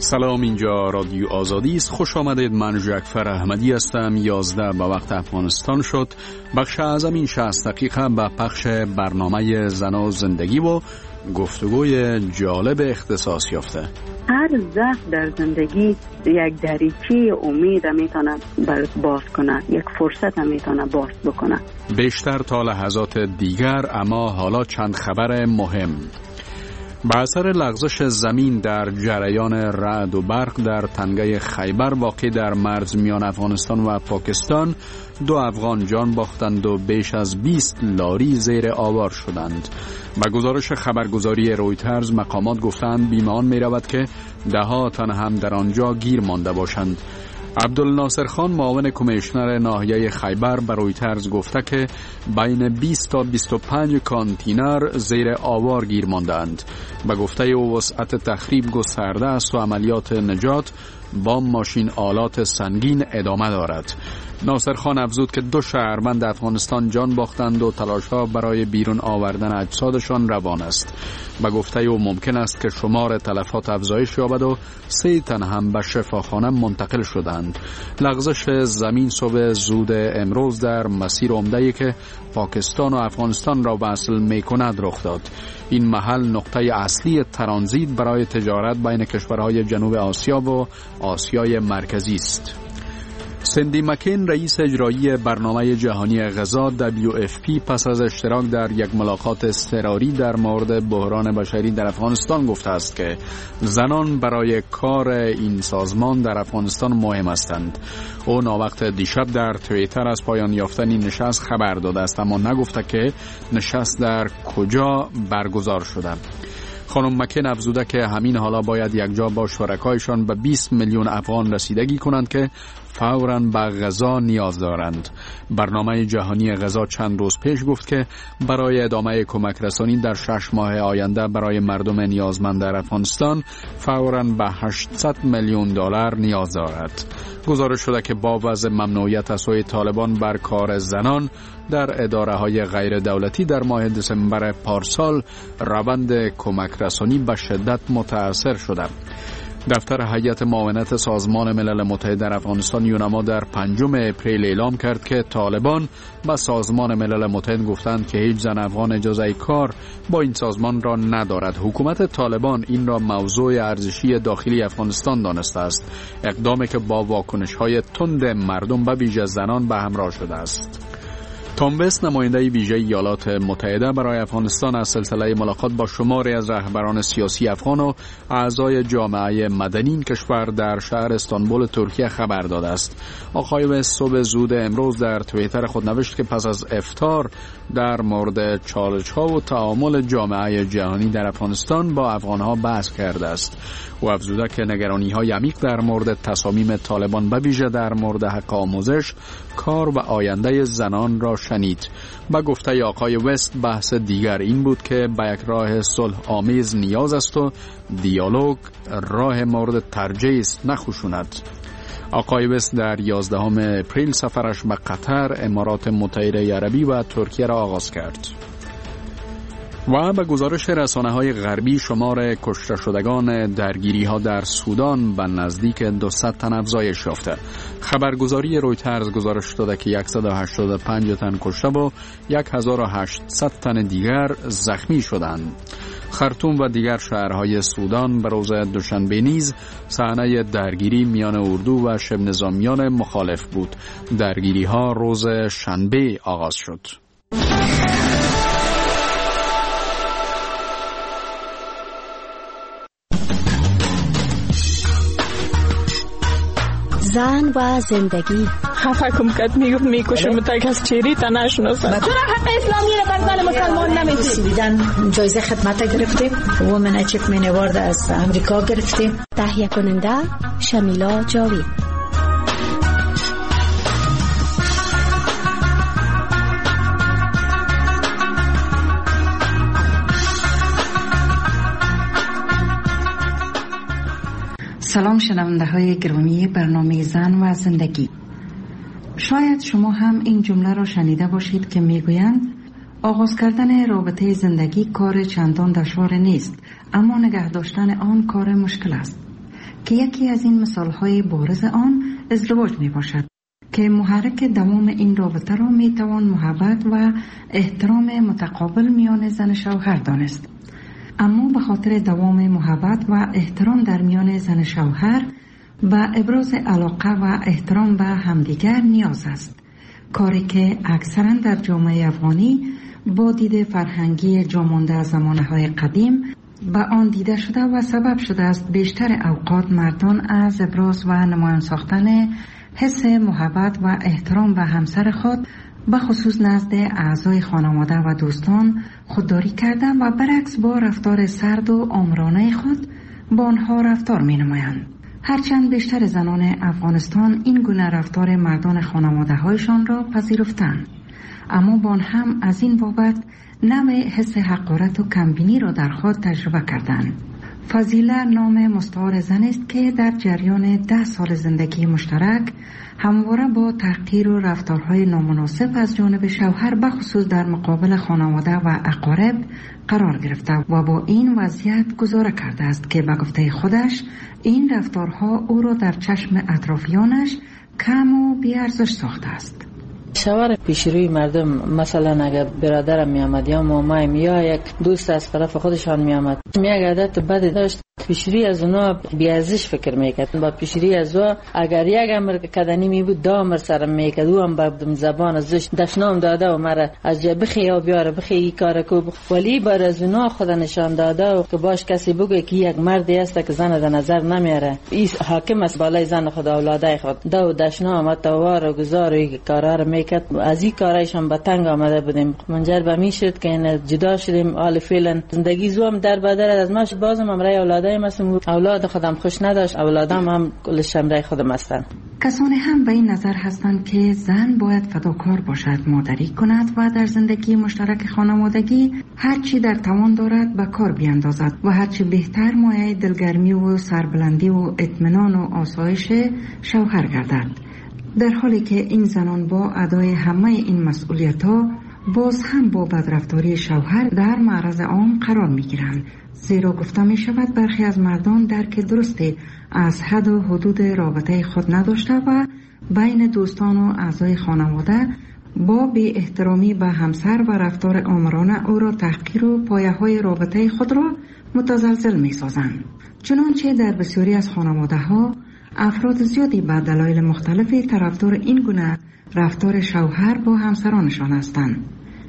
سلام، اینجا رادیو آزادی است. خوش آمدید. من جعفر احمدی هستم. 11 به وقت افغانستان شد. بخش اعظم این 60 دقیقه به پخش برنامه زن و زندگی و گفتگوی جالب اختصاص یافته. هر ضعف در زندگی یک دریچه امید میتونه باز کنه، یک فرصت میتونه باز بکنه. بیشتر تا لحظات دیگر، اما حالا چند خبر مهم. با اثر لغزش زمین در جریان رعد و برق در تنگه خیبر واقع در مرز میان افغانستان و پاکستان 2 افغان جان باختند و بیش از 20 لاری زیر آوار شدند. با گزارش خبرگزاری رویترز مقامات گفتند بیمان می رود که 10 تن هم در آنجا گیر مانده باشند. عبدالناصر خان معاون کمیشنر ناحیه خیبر به رویترز گفته که بین 20 تا 25 کانتینر زیر آوار گیر ماندند. به گفته او وسعت تخریب گسترده است و عملیات نجات با ماشین آلات سنگین ادامه دارد. ناصر خان افزود که 2 شهروند افغانستان جان باختند و تلاش‌ها برای بیرون آوردن اجسادشان روان است. به گفته او ممکن است که شمار تلفات افزایش یابد و 3 تن هم به شفاخانه منتقل شدند. لغزش زمین صبح زود امروز در مسیر عمده‌ای که پاکستان و افغانستان را وصل می‌کند رخ داد. این محل نقطه اصلی ترانزیت برای تجارت بین کشورهای جنوب آسیا و آسیای مرکزی است. سندی مکین رئیس اجرایی برنامه جهانی غذا WFP پس از اشتراک در یک ملاقات اضطراری در مورد بحران بشری در افغانستان گفته است که زنان برای کار این سازمان در افغانستان مهم هستند. او ناوقت دیشب در توییتر از پایان یافتن این نشست خبر داده است، اما نگفته که نشست در کجا برگزار شده. خانم مکین افزوده که همین حالا باید یکجا با شرکایشان به 20 میلیون افغان رسیدگی کنند که فوراً به غذا نیاز دارند. برنامه جهانی غذا چند روز پیش گفت که برای ادامه کمک رسانی در 6 ماه آینده برای مردم نیازمند در افغانستان فوراً به 800 میلیون دلار نیاز دارد. گزارش شده که با وضع ممنوعیت از سوی طالبان بر کار زنان در اداره‌های غیر دولتی در ماه دسامبر پارسال روند کمک رسانی به شدت متأثر شده. دفتر هیئت معاونت سازمان ملل متحد در افغانستان یونما در 5 اپریل اعلام کرد که طالبان به سازمان ملل متحد گفتند که هیچ زن افغان اجازه کار با این سازمان را ندارد. حکومت طالبان این را موضوع ارزشی داخلی افغانستان دانسته است، اقدامی که با واکنش‌های تند مردم به ویژه زنان به همراه شده است. تام وست نماینده ویژه ایالات متحده برای افغانستان از سلسله ملاقات با شماری از رهبران سیاسی افغان و اعضای جامعه مدنی این کشور در شهر استانبول ترکیه خبر داده است. آقای وست صبح زود امروز در توییتر خود نوشت که پس از افطار در مورد چالش‌ها و تعامل جامعه جهانی در افغانستان با افغان‌ها بحث کرده است. او افزوده که نگرانی‌های عمیق در مورد تصامیم طالبان به ویژه در مورد حق آموزش، کار و آینده زنان را شنید. با گفته آقای وست بحث دیگر این بود که به یک راه صلح آمیز نیاز است و دیالوگ راه مورد ترجیح است، نه خشونت. آقای وست در 11 اپریل سفرش به قطر، امارات متحده عربی و ترکیه را آغاز کرد. و به گزارش رسانه‌های غربی شمار کشته شدگان درگیری‌ها در سودان به نزدیک 200 تن افزایش یافته. خبرگزاری رویترز گزارش داده که 185 تن کشته و 1800 تن دیگر زخمی شدند. خرطوم و دیگر شهرهای سودان به روز دوشنبه نیز صحنه درگیری میان اردو و شبه نظامیان مخالف بود. درگیری‌ها روز شنبه آغاز شد. زن و زندگی. خفه کم کت میکشم تا کس چیری تا نشناسم. چرا حق اسلامی را بر زن مسلمان نمیدی؟ دیدن جایزه خدمت گرفتیم، وومن اچیومنت اوارد از امریکا گرفتیم. تهیه کننده شمیلا جاوید. سلام شنونده های گرامی برنامه زن و زندگی. شاید شما هم این جمله را شنیده باشید که میگویند آغاز کردن رابطه زندگی کار چندان دشوار نیست، اما نگه داشتن آن کار مشکل است. که یکی از این مثالهای بارز آن ازدواج می باشد که محرک دوام این رابطه را می توان محبت و احترام متقابل میان زن شوهر دانست. اما به خاطر دوام محبت و احترام در میان زن شوهر و ابراز علاقه و احترام به همدیگر نیاز است، کاری که اکثرا در جامعه افغانی با دید فرهنگی جامانده از زمانه‌های قدیم و آن دیده شده و سبب شده است بیشتر اوقات مردان از ابراز و نمایان ساختن حس محبت و احترام به همسر خود به خصوص نزد اعضای خانواده و دوستان خودداری کرده و برعکس با رفتار سرد و آمرانه خود با آنها رفتار می نمایند. هرچند بیشتر زنان افغانستان این گونه رفتار مردان خانواده هایشان را پذیرفتند، اما با آن هم از این بابت نوع حس حقارت و کمبینی را در خود تجربه کردند. فضیله نام مستعار زن است که در جریان 10 سال زندگی مشترک همواره با تحقیر و رفتارهای نامناسب از جانب شوهر به خصوص در مقابل خانواده و اقارب قرار گرفته و با این وضعیت گزاره کرده است که به گفته خودش این رفتارها او را در چشم اطرافیانش کم و بی‌ارزش ساخته است. شوهر پیشروی مردم، مثلا اگر برادرم می آمد یا مامایم یا یک دوست از طرف خودشان می آمد، یک عادت بدی داشت، پیشروی از اونا بی‌ارزش فکر میکرد. با پیشروی از او اگر یک امر کدنی می بود 2 امر سرم میکرد، او هم به زبان ازش دشنام داده و مرا از جای بخی یا بیاره بخی ای کار کو، ولی بر از اونا خود نشان داده و که باش کسی بگه که یک مردی است که زن در نظر نمیاره، این حاکم است بالای زن خود اولاده خود، دو دشنام توار و گزار و کارا رو میکرد. از این کارایشان به تنگ آمده بودیم، منجر به می شد که این جدا شدیم. حال فعلا زندگی زوم در بدر از ماش بازم امرای اولاده مسم، اولاد خودم خوش نداشت، اولادم هم کلش امرای خودم هستند. کسانی هم به این نظر هستند که زن باید فداکار باشد، مادری کند و در زندگی مشترک خانوادگی هر چی در توان دارد به کار بیاندازد و هر چی بهتر مایه دلگرمی و سربلندی و اطمینان و آسایش شوهر گردد، در حالی که این زنان با ادای همه این مسئولیت‌ها باز هم با بدرفتاری شوهر در معرض عام قرار می‌گیرند، زیرا گفته می‌شود برخی از مردان درک درستی از حد و حدود رابطه خود نداشته و بین دوستان و اعضای خانواده با بی احترامی به همسر و رفتار آمرانه او را تحقیر و پایه‌های رابطه خود را متزلزل می‌سازند. چنانچه در بسیاری از خانواده‌ها افراد زیادی به دلایل مختلفی طرفدار این گونه رفتار شوهر با همسرانشان هستند.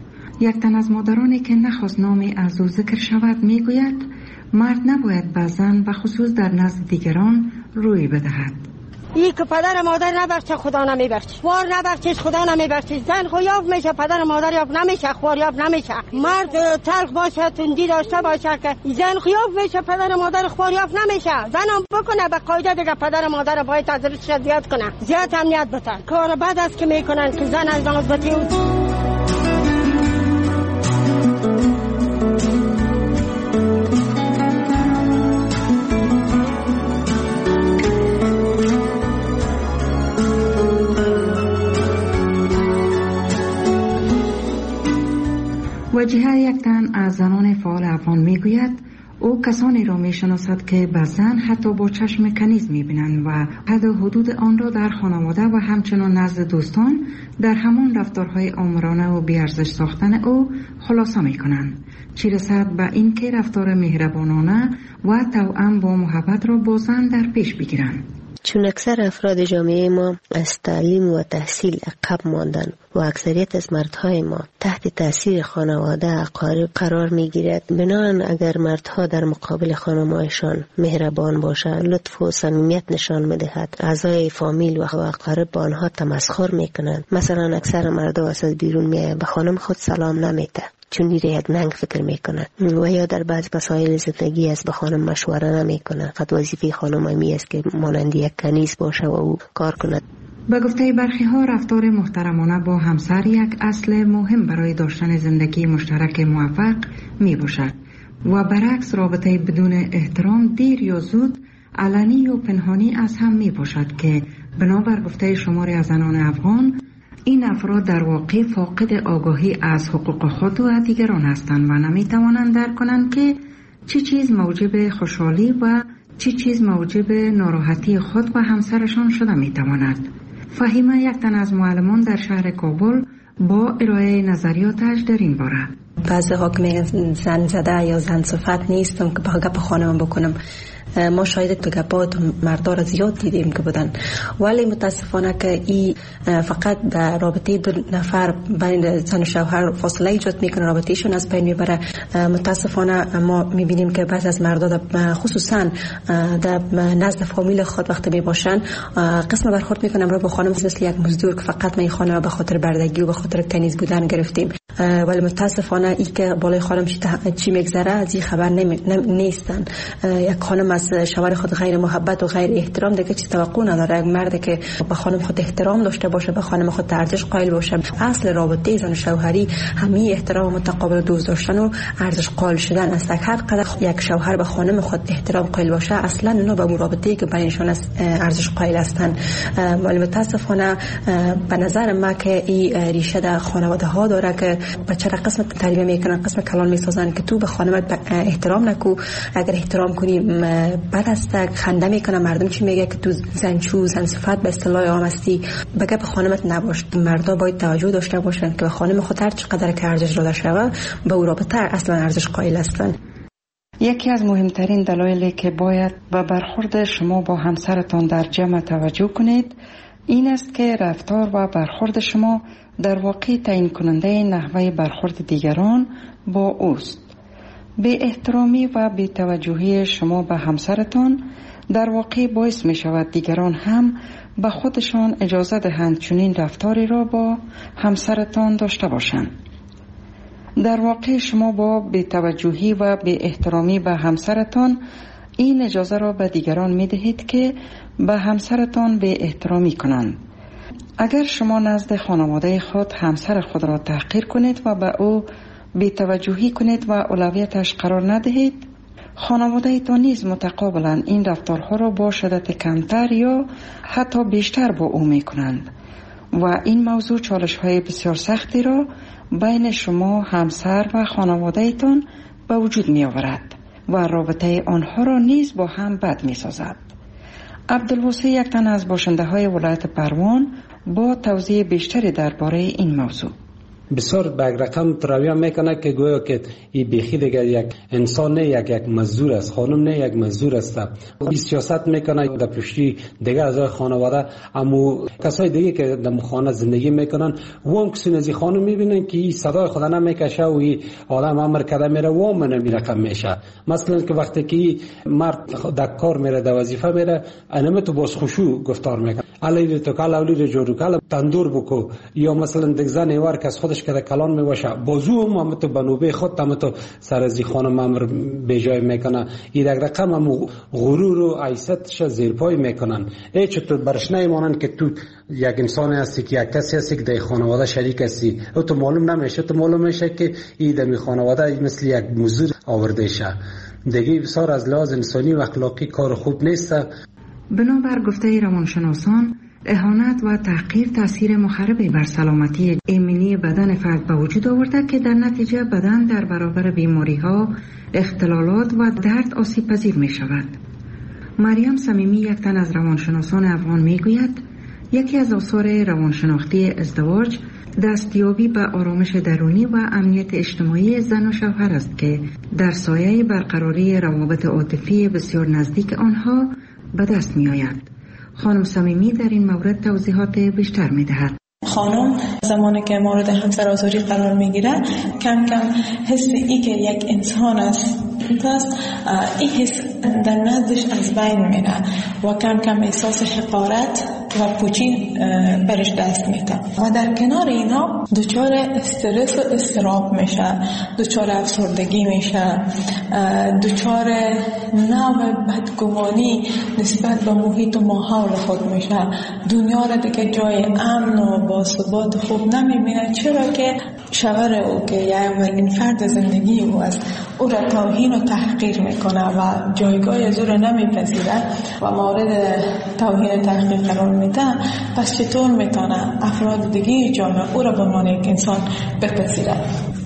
یک تن از مادرانی که نخواست نامی از او ذکر شود میگوید مرد نباید به زن و خصوص در نزد دیگران روی بدهد. این که پدر مادر نبخشه خدا نمیبخشه، خوار نبخشه خدا نمیبخشه. زن خویاب میشه، پدر مادر یاب نمیشه، خوار یاب نمیشه. مرد تلخ باشه، تندی داشته باشه که زن خویاب میشه، پدر مادر خوار یاب نمیشه. زن هم بکنه به قاعده دیگه پدر مادر باید ازش زیاد کنه، زیاد امنیت بده. کار بد است که میکنن که زن از نازبتی وجیه یک تن از زنان فعال افغان میگوید او کسانی را میشناسد که به زن حتی با چشم کنیز میبینند و حد و حدود آن را در خانواده و همچنان نزد دوستان در همان رفتارهای آمرانه و بیارزش ساختن او خلاصه میکنند، چی رسد به این که رفتار مهربانانه و توأم با محبت را با زن در پیش بگیرند. چون اکثر افراد جامعه ما از تعلیم و تحصیل عقب ماندن و اکثریت از مردهای ما تحت تاثیر خانواده اقارب قرار می گیرد، بنابراین اگر مردها در مقابل خانمایشان مهربان باشند، لطف و صمیمیت نشان می‌دهد، اعضای فامیل و اقارب با آنها تمسخر می‌کنند. مثلا اکثر مردها از بیرون میآیند به خانم خود سلام نمی‌دهند چون میره یک ننگ فکر میکنه و یا در بعض مسائل زندگی از به خانم مشوره نمیکنه. فقط وظیفه خانم می است که مانند یک کنیز باشه و او کار کند. به گفته برخی ها رفتار محترمانه با همسر یک اصل مهم برای داشتن زندگی مشترک موفق می باشد و برعکس رابطه بدون احترام دیر یا زود علنی و پنهانی از هم می باشد که بنابر گفته شماری از زنان افغان این افراد در واقع فاقد آگاهی از حقوق خود و دیگران هستند و نمی توانند درک کنند که چه چیز موجب خوشحالی و چه چیز موجب ناراحتی خود و همسرشان شده می تواند. فهیمه یک تن از معلمان در شهر کابل با ارائه نظریاتش در این باره. بعضی ها که میگن زن زده یا زن صفت نیستم که با گپ خانم بکنم. ما شاید تو گپات مردا را زیاد دیدیم که بودن، ولی متاسفانه که این فقط در رابطه دو نفر بین زن و شوهر فاصله ایجاد میکنه، رابطهشون از بین میبره. متاسفانه ما میبینیم که بعض از مردا خصوصا در نزد فامیل خود وقتی میباشن قسم برخورد میکنن را با خانم مثل یک مزدور که فقط ما خانم به خاطر بردگی و به خاطر کنیز بودن گرفتیم. ولی متاسفانه ای که بالای خانم چی میگذره از این خبر نیستن. یک خانم از شوهر خود غیر محبت و غیر احترام دیگه چی توقع نداره. یک مرد که به خانم خود احترام داشته باشه، به خانم خود ارزش قائل باشه. اصل رابطه زن و شوهری همین احترام متقابل دوست داشتن و ارزش قائل شدن است. هر قدر یک شوهر به خانم خود احترام قائل باشه اصلا اونا به رابطه‌ای که بینشون ارزش قائل هستن. ولی متاسفانه به نظر من که این ریشه در خانواده ها داره که بچه را قسم تربیت میکنن، قسم کلان میسازن که تو به خانمت احترام نکو، اگر احترام کنی بد است. خنده میکنه مردم چی میگه که تو زنچو زن صفت به اصطلاح عام هستی، بگه به خانمت نباش. مردا باید توجه داشته باشن که به خانم خود هر چقدر که ارزش داده شوه به او رابطه اصلا ارزش قائل هستن. یکی از مهمترین دلایلی که باید به برخورد شما با همسرتان در جمع توجه کنید این است که رفتار و برخورد شما در واقع تعیین کننده نحوه برخورد دیگران با اوست. بی احترامی و بی توجهی شما به همسرتان در واقع باعث می شود دیگران هم به خودشان اجازه دهند چنین رفتاری را با همسرتان داشته باشند. در واقع شما با بی توجهی و بی احترامی به همسرتان این اجازه را به دیگران می دهید که به همسرتان بی احترامی کنند. اگر شما نزد خانواده خود همسر خود را تحقیر کنید و به او بی توجهی کنید و اولویتش قرار ندهید، خانواده تان نیز متقابلا این رفتارها را با شدت کمتر یا حتی بیشتر با او می کنند و این موضوع چالش های بسیار سختی را بین شما همسر و خانواده تان به وجود می آورد و رابطه آنها را نیز با هم بد می سازد. عبدالواسع یک تن از باشنده های ولایت پروان با توضیح بیشتری درباره این موضوع. بسیار به رقم ترویه میکنه که گویا که این بیخی دیگه یک انسان نه، یک مزدور است، خانم نه یک مزدور است. این سیاست میکنه در پشتی دیگه از خانواده، اما کسای دیگه که در خانه زندگی میکنن وام کسی از خانم میبینن که این صدای خدا نمیکشه و این آدم امر کرده میره وام نمی رقم میشه. مثلا که وقتی که مرد در کار میره در وظیفه میره انم تو باز خوشو گفتار میکنه علی تو کالا ولی جورو کالا تندور بکو، یا مثلا دیگه زن ایوار که از خودش که کلان میباشه بازو هم تو بنوبه خود تم تو سر از خانم امر به جای میکنه. این رقم هم غرور و عیستش زیر پای میکنن. ای چطور برش نمیمانن که تو یک انسان هستی که یک کسی هستی که در خانواده شریک هستی، او تو معلوم نمیشه، تو معلوم میشه که این در خانواده مثل یک مزدور آورده شه. دیگه بسیار از لحاظ انسانی و اخلاقی کار خوب نیست. بنابر گفته روانشناسان، اهانت و تحقیر تاثیر مخربی بر سلامتی ایمنی بدن فرد به وجود آورده که در نتیجه بدن در برابر بیماری‌ها، اختلالات و درد آسیب پذیر می شود. مریم صمیمی یک تن از روانشناسان افغان می گوید یکی از آثار روانشناختی ازدواج دستیابی به آرامش درونی و امنیت اجتماعی زن و شوهر است که در سایه برقراری روابط عاطفی بسیار نزدیک آنها به دست می آید. خانم صمیمی در این مورد توضیحات بیشتر می دهد. خانم زمانی که مورد همسرآزاری قرار می گیره کم کم حس ای که یک انسان است این حس در نزدش از بین میره و کم کم احساس حقارت و پوچی برش دست میده و در کنار اینا دچار استرس و اضطراب میشه، دچار افسردگی میشه، دچار نوع بدگمانی نسبت به محیط و ماحول خود میشه. دنیا را دیگه جای امن و باثبات خوب نمیبینه، چرا که شوهر او که یه اولین فرد زندگی او است او را توهین و تحقیر میکنه و جایگاه از او را نمیپذیره و مورد توهین و تحقیر قرار میده. پس چطور میتونه افراد دیگه جامعه او را به عنوان یک انسان بپذیره؟